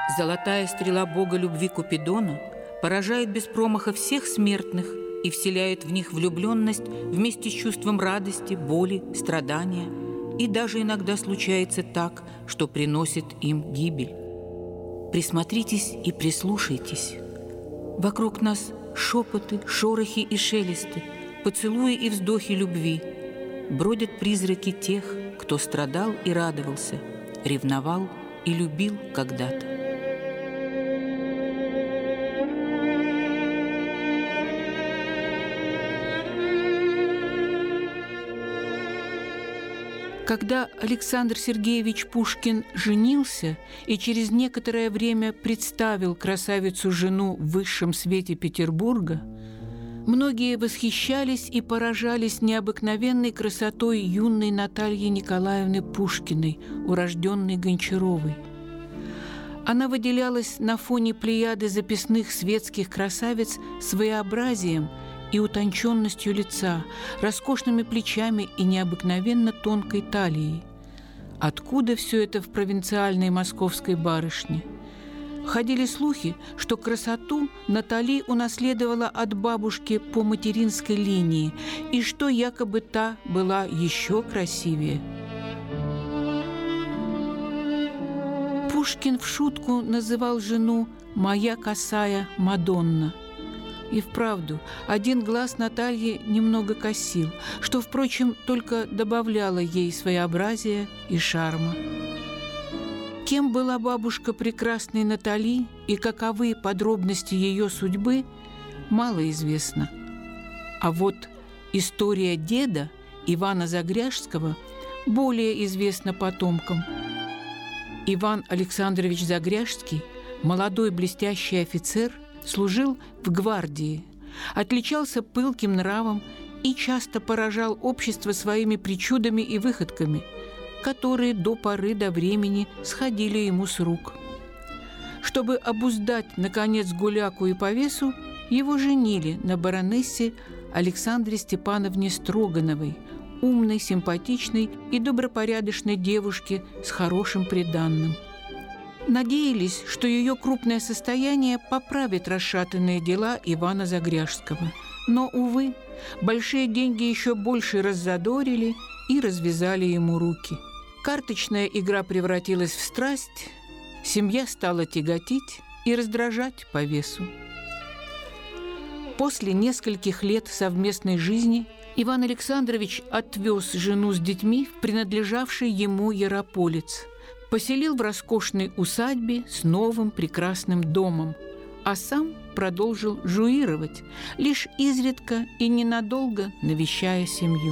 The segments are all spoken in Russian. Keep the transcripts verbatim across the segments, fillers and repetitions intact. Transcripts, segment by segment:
Золотая стрела бога любви Купидона поражает без промаха всех смертных и вселяет в них влюбленность вместе с чувством радости, боли, страдания. И даже иногда случается так, что приносит им гибель. Присмотритесь и прислушайтесь. Вокруг нас шепоты, шорохи и шелесты, поцелуи и вздохи любви. Бродят призраки тех, кто страдал и радовался, ревновал и любил когда-то. Когда Александр Сергеевич Пушкин женился и через некоторое время представил красавицу-жену в высшем свете Петербурга, многие восхищались и поражались необыкновенной красотой юной Натальи Николаевны Пушкиной, урожденной Гончаровой. Она выделялась на фоне плеяды записных светских красавиц своеобразием и утонченностью лица, роскошными плечами и необыкновенно тонкой талией. Откуда все это в провинциальной московской барышне? Ходили слухи, что красоту Натали унаследовала от бабушки по материнской линии, и что якобы та была еще красивее. Пушкин в шутку называл жену «моя косая Мадонна». И вправду, один глаз Натальи немного косил, что, впрочем, только добавляло ей своеобразия и шарма. Кем была бабушка прекрасной Натали и каковы подробности ее судьбы, мало известно. А вот история деда Ивана Загряжского более известна потомкам. Иван Александрович Загряжский, молодой блестящий офицер, служил в гвардии, отличался пылким нравом и часто поражал общество своими причудами и выходками, которые до поры до времени сходили ему с рук. Чтобы обуздать, наконец, гуляку и повесу, его женили на баронессе Александре Степановне Строгановой, умной, симпатичной и добропорядочной девушке с хорошим приданным. Надеялись, что ее крупное состояние поправит расшатанные дела Ивана Загряжского. Но, увы, большие деньги еще больше раззадорили и развязали ему руки. Карточная игра превратилась в страсть, семья стала тяготить и раздражать повесу. После нескольких лет совместной жизни Иван Александрович отвез жену с детьми в принадлежавший ему Ярополец, поселил в роскошной усадьбе с новым прекрасным домом, а сам продолжил жуировать, лишь изредка и ненадолго навещая семью.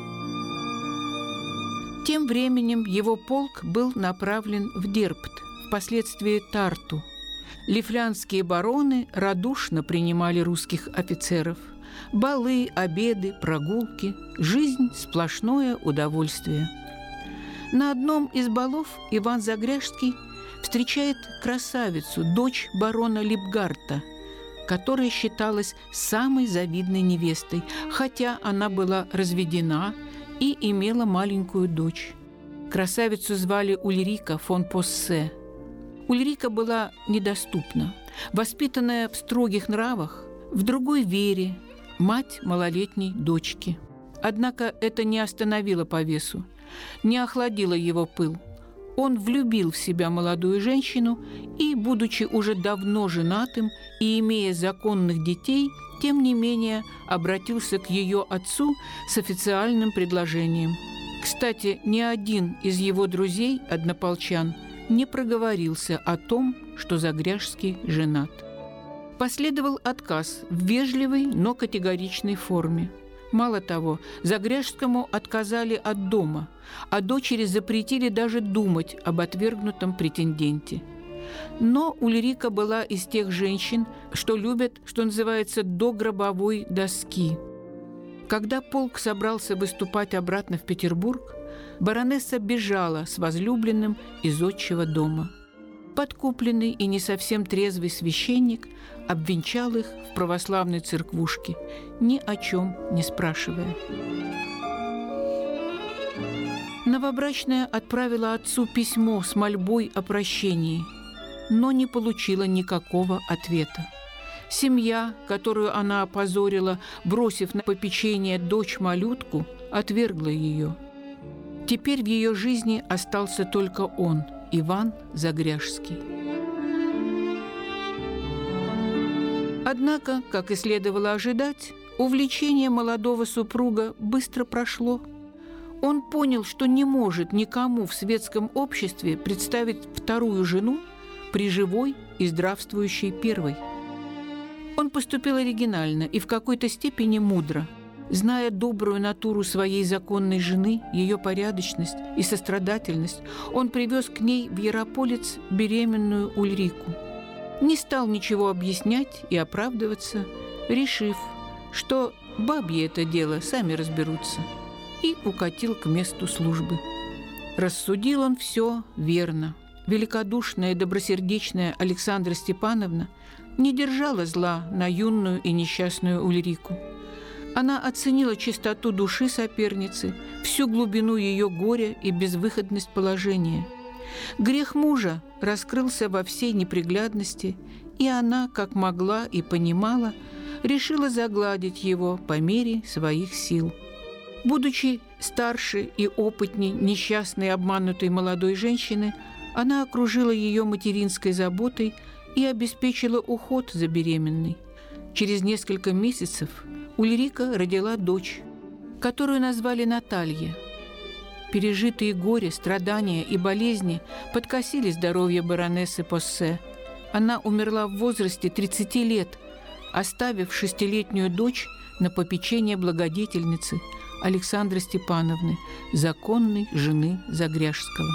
Тем временем его полк был направлен в Дербт, впоследствии Тарту. Лифлянские бароны радушно принимали русских офицеров. Балы, обеды, прогулки – жизнь – сплошное удовольствие. На одном из балов Иван Загряжский встречает красавицу, дочь барона Липгарта, которая считалась самой завидной невестой, хотя она была разведена и имела маленькую дочь. Красавицу звали Ульрика фон Поссе. Ульрика была недоступна, воспитанная в строгих нравах, в другой вере, мать малолетней дочки. Однако это не остановило повесу, не охладило его пыл. Он влюбил в себя молодую женщину и, будучи уже давно женатым и имея законных детей, тем не менее обратился к ее отцу с официальным предложением. Кстати, ни один из его друзей-однополчан не проговорился о том, что Загряжский женат. Последовал отказ в вежливой, но категоричной форме. Мало того, Загряжскому отказали от дома, а дочери запретили даже думать об отвергнутом претенденте. Но Ульрика была из тех женщин, что любят, что называется, до гробовой доски. Когда полк собрался выступать обратно в Петербург, баронесса бежала с возлюбленным из отчего дома. Подкупленный и не совсем трезвый священник обвенчал их в православной церквушке, ни о чем не спрашивая. Новобрачная отправила отцу письмо с мольбой о прощении. но не получила никакого ответа. Семья, которую она опозорила, бросив на попечение дочь-малютку, отвергла ее. Теперь в ее жизни остался только он, Иван Загряжский. Однако, как и следовало ожидать, увлечение молодого супруга быстро прошло. Он понял, что не может никому в светском обществе представить вторую жену при живой и здравствующей первой. Он поступил оригинально и в какой-то степени мудро. Зная добрую натуру своей законной жены, ее порядочность и сострадательность, он привез к ней в Ярополец беременную Ульрику. Не стал ничего объяснять и оправдываться, решив, что бабье это дело, сами разберутся, и укатил к месту службы. Рассудил он все верно. Великодушная и добросердечная Александра Степановна не держала зла на юную и несчастную Ульрику. Она оценила чистоту души соперницы, всю глубину ее горя и безвыходность положения. Грех мужа раскрылся во всей неприглядности, и она, как могла и понимала, решила загладить его по мере своих сил. Будучи старше и опытней несчастной обманутой молодой женщины, она окружила ее материнской заботой и обеспечила уход за беременной. Через несколько месяцев Ульрика родила дочь, которую назвали Наталья. Пережитые горе, страдания и болезни подкосили здоровье баронессы Поссе. Она умерла в возрасте тридцати лет, оставив шестилетнюю дочь на попечение благодетельницы Александры Степановны, законной жены Загряжского.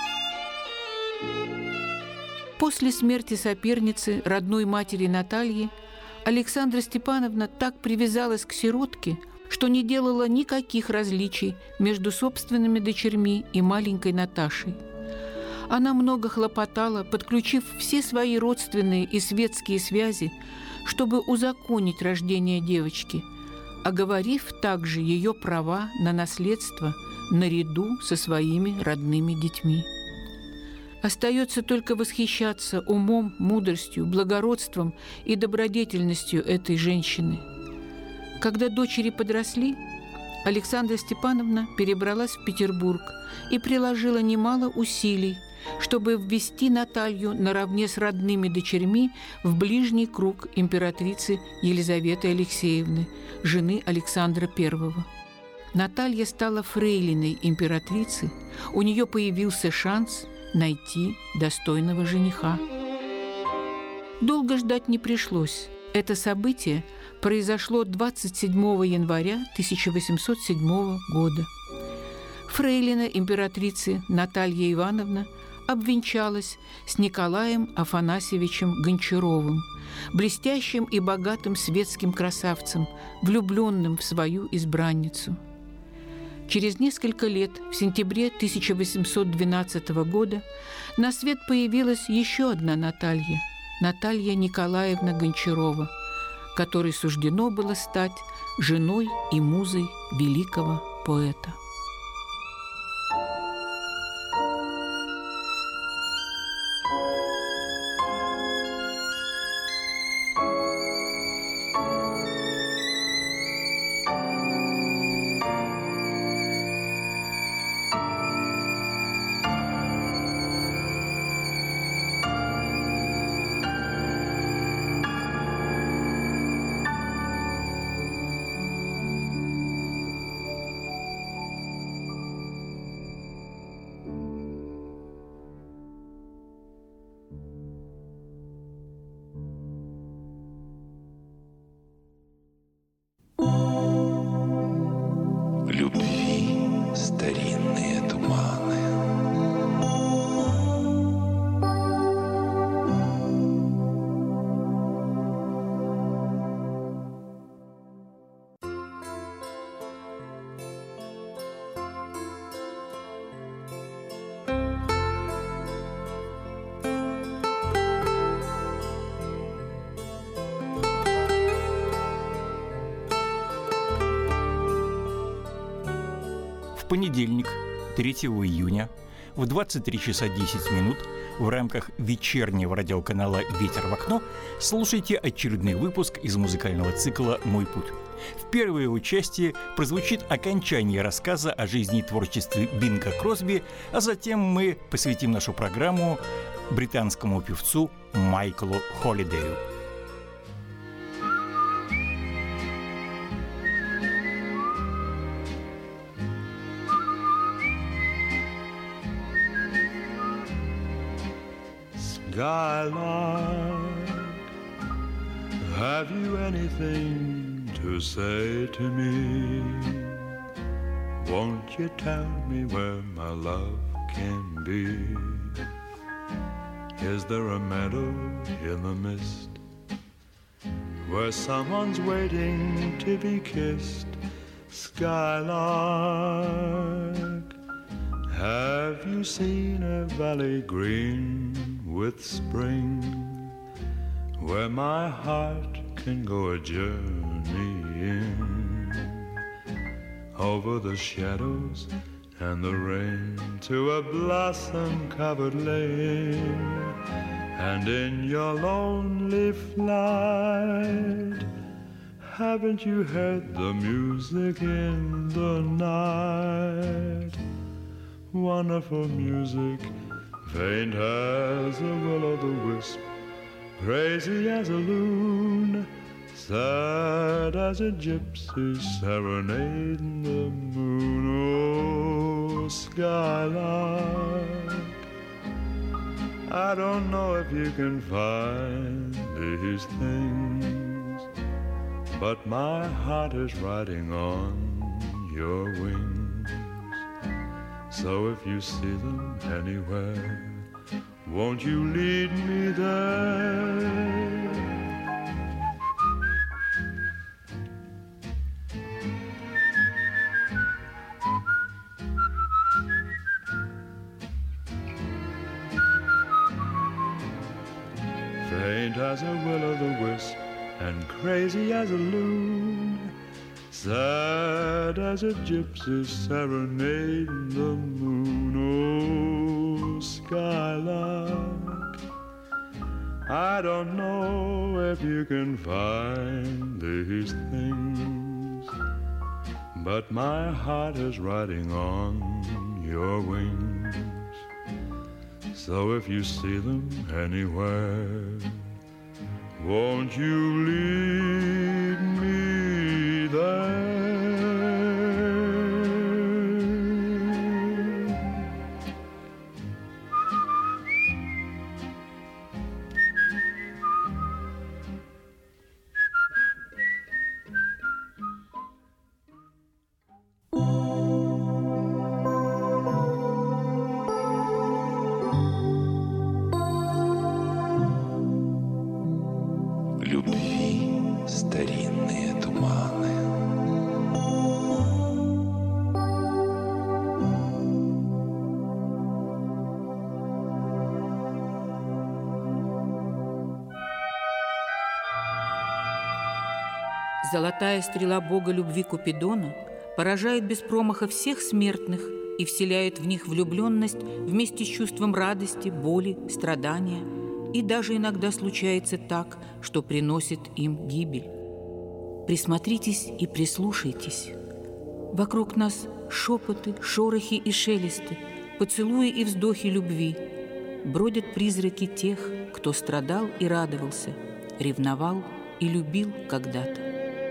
После смерти соперницы, родной матери Натальи, Александра Степановна так привязалась к сиротке, что не делала никаких различий между собственными дочерьми и маленькой Наташей. Она много хлопотала, подключив все свои родственные и светские связи, чтобы узаконить рождение девочки, оговорив также ее права на наследство наряду со своими родными детьми. Остается только восхищаться умом, мудростью, благородством и добродетельностью этой женщины. Когда дочери подросли, Александра Степановна перебралась в Петербург и приложила немало усилий, чтобы ввести Наталью наравне с родными дочерьми в ближний круг императрицы Елизаветы Алексеевны, жены Александра Первого. Наталья стала фрейлиной императрицы, у нее появился шанс найти достойного жениха. Долго ждать не пришлось. Это событие произошло двадцать седьмого января тысяча восемьсот седьмого года. Фрейлина императрицы Наталья Ивановна обвенчалась с Николаем Афанасьевичем Гончаровым, блестящим и богатым светским красавцем, влюбленным в свою избранницу. Через несколько лет, в сентябре тысяча восемьсот двенадцатого года, на свет появилась еще одна Наталья, Наталья Николаевна Гончарова, которой суждено было стать женой и музой великого поэта. В понедельник, третьего июня, в двадцать три часа десять минут в рамках вечернего радиоканала «Ветер в окно» слушайте очередной выпуск из музыкального цикла «Мой путь». В первой его части прозвучит окончание рассказа о жизни и творчестве Бинга Кросби, а затем мы посвятим нашу программу британскому певцу Майклу Холидею. Skylark, have you anything to say to me? Won't you tell me where my love can be? Is there a meadow in the mist where someone's waiting to be kissed? Skylark, have you seen a valley green with spring, where my heart can go a journeying over the shadows and the rain to a blossom-covered lane? And in your lonely flight, haven't you heard the music in the night? Wonderful music, faint as a will-o'-the-wisp, crazy as a loon, sad as a gypsy serenading the moon. Oh, Skylark, I don't know if you can find these things, but my heart is riding on your wings. So if you see them anywhere, won't you lead me there? Faint as a will-o'-the-wisp and crazy as a loon, sad as a gypsy serenading the moon. Oh, Skylark, I don't know if you can find these things, but my heart is riding on your wings. So if you see them anywhere, won't you lead me there? Золотая стрела бога любви Купидона поражает без промаха всех смертных и вселяет в них влюбленность вместе с чувством радости, боли, страдания. И даже иногда случается так, что приносит им гибель. Присмотритесь и прислушайтесь. Вокруг нас шепоты, шорохи и шелесты, поцелуи и вздохи любви. Бродят призраки тех, кто страдал и радовался, ревновал и любил когда-то.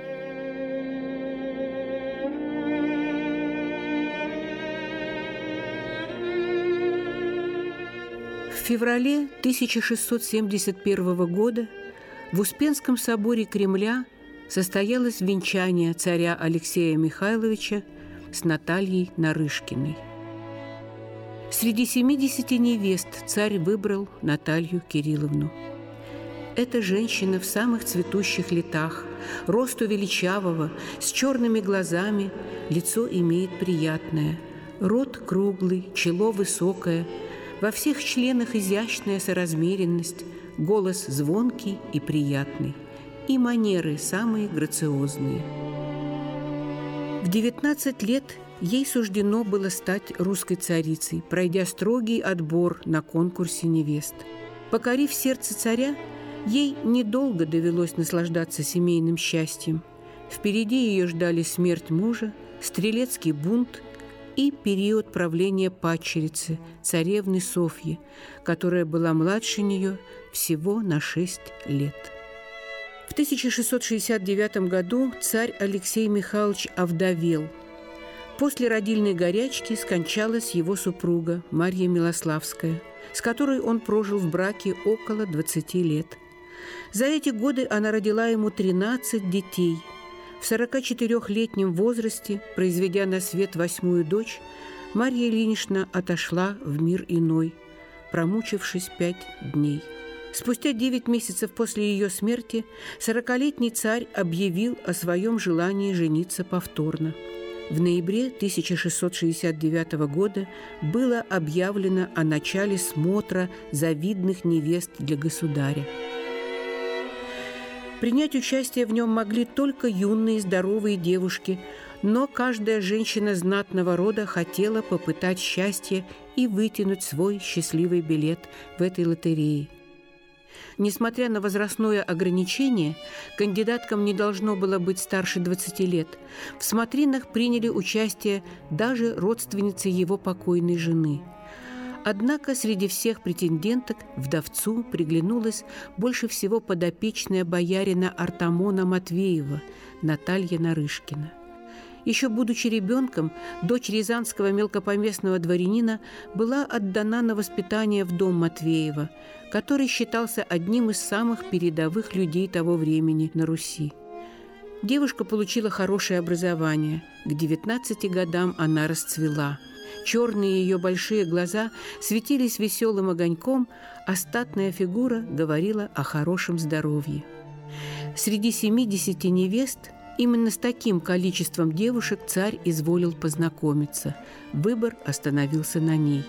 В феврале тысяча шестьсот семьдесят первого года в Успенском соборе Кремля состоялось венчание царя Алексея Михайловича с Натальей Нарышкиной. Среди семидесяти невест царь выбрал Наталью Кирилловну. Эта женщина в самых цветущих летах, росту величавого, с черными глазами, лицо имеет приятное, рот круглый, чело высокое, во всех членах изящная соразмеренность, голос звонкий и приятный, и манеры самые грациозные. В девятнадцать лет Ей суждено было стать русской царицей, пройдя строгий отбор на конкурсе невест. Покорив сердце царя, ей недолго довелось наслаждаться семейным счастьем. Впереди ее ждали смерть мужа, стрелецкий бунт и период правления падчерицы, царевны Софьи, которая была младше нее всего на шесть лет. В тысяча шестьсот шестьдесят девятом году царь Алексей Михайлович овдовел. После родильной горячки скончалась его супруга Марья Милославская, с которой он прожил в браке около двадцати лет. За эти годы она родила ему тринадцать детей. В сорокачетырёхлетнем возрасте, произведя на свет восьмую дочь, Марья Ильинична отошла в мир иной, промучившись пять дней. Спустя девять месяцев после ее смерти сорокалетний царь объявил о своем желании жениться повторно. В ноябре тысяча шестьсот шестьдесят девятого года было объявлено о начале смотра завидных невест для государя. Принять участие в нем могли только юные здоровые девушки, но каждая женщина знатного рода хотела попытать счастье и вытянуть свой счастливый билет в этой лотерее. Несмотря на возрастное ограничение, кандидаткам не должно было быть старше двадцати лет. В смотринах приняли участие даже родственницы его покойной жены. Однако среди всех претенденток вдовцу приглянулась больше всего подопечная боярина Артамона Матвеева, Наталья Нарышкина. Еще будучи ребенком, дочь рязанского мелкопоместного дворянина была отдана на воспитание в дом Матвеева, который считался одним из самых передовых людей того времени на Руси. Девушка получила хорошее образование. К девятнадцати годам она расцвела. Черные ее большие глаза светились веселым огоньком, а статная фигура говорила о хорошем здоровье. Среди семидесяти невест именно с таким количеством девушек царь изволил познакомиться. Выбор остановился на ней.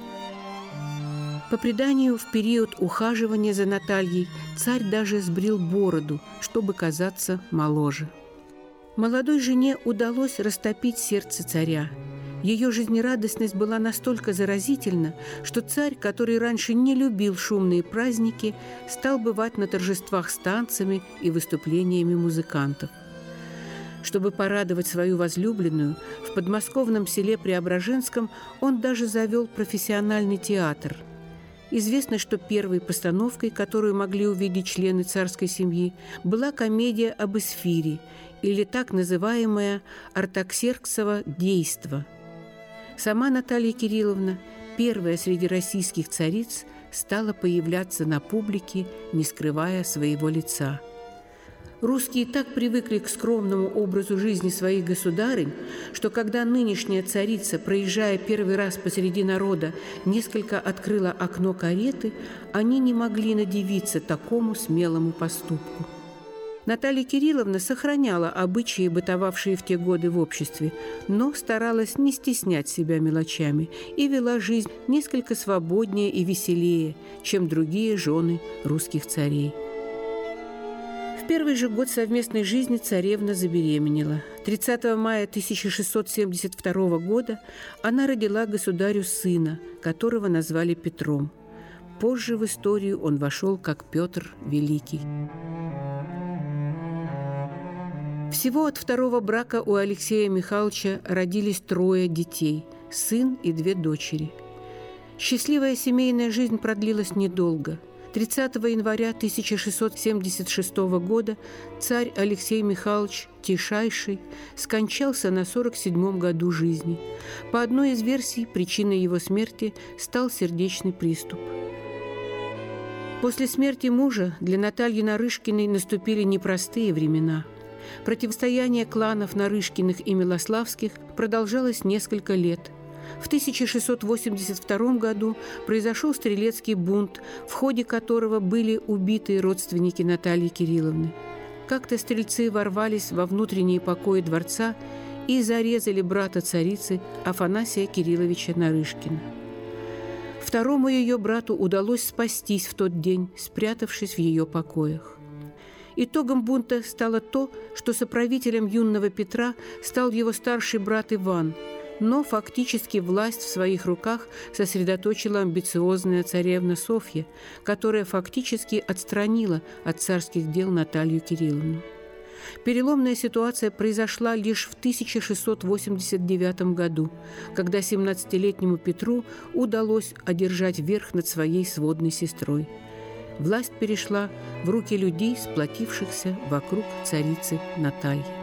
По преданию, в период ухаживания за Натальей царь даже сбрил бороду, чтобы казаться моложе. Молодой жене удалось растопить сердце царя. Ее жизнерадостность была настолько заразительна, что царь, который раньше не любил шумные праздники, стал бывать на торжествах с танцами и выступлениями музыкантов. Чтобы порадовать свою возлюбленную, в подмосковном селе Преображенском он даже завел профессиональный театр. Известно, что первой постановкой, которую могли увидеть члены царской семьи, была комедия об Эсфире, или так называемое Артаксерксово действо. Сама Наталья Кирилловна, первая среди российских цариц, стала появляться на публике, не скрывая своего лица. Русские так привыкли к скромному образу жизни своих государынь, что когда нынешняя царица, проезжая первый раз посреди народа, несколько открыла окно кареты, они не могли надивиться такому смелому поступку. Наталья Кирилловна сохраняла обычаи, бытовавшие в те годы в обществе, но старалась не стеснять себя мелочами и вела жизнь несколько свободнее и веселее, чем другие жены русских царей. В первый же год совместной жизни царевна забеременела. тридцатого мая тысяча шестьсот семьдесят второго года она родила государю сына, которого назвали Петром. Позже в историю он вошел как Петр Великий. Всего от второго брака у Алексея Михайловича родились трое детей – сын и две дочери. Счастливая семейная жизнь продлилась недолго. тридцатого января тысяча шестьсот семьдесят шестого года царь Алексей Михайлович Тишайший скончался на сорок седьмом году жизни. По одной из версий, причиной его смерти стал сердечный приступ. После смерти мужа для Натальи Нарышкиной наступили непростые времена. Противостояние кланов Нарышкиных и Милославских продолжалось несколько лет. В тысяча шестьсот восемьдесят втором году произошел стрелецкий бунт, в ходе которого были убиты родственники Натальи Кирилловны. Как-то стрельцы ворвались во внутренние покои дворца и зарезали брата царицы Афанасия Кирилловича Нарышкина. Второму ее брату удалось спастись в тот день, спрятавшись в ее покоях. Итогом бунта стало то, что соправителем юного Петра стал его старший брат Иван, Но фактически власть в своих руках сосредоточила амбициозная царевна Софья, которая фактически отстранила от царских дел Наталью Кирилловну. Переломная ситуация произошла лишь в тысяча шестьсот восемьдесят девятом году, когда семнадцатилетнему Петру удалось одержать верх над своей сводной сестрой. Власть перешла в руки людей, сплотившихся вокруг царицы Натальи.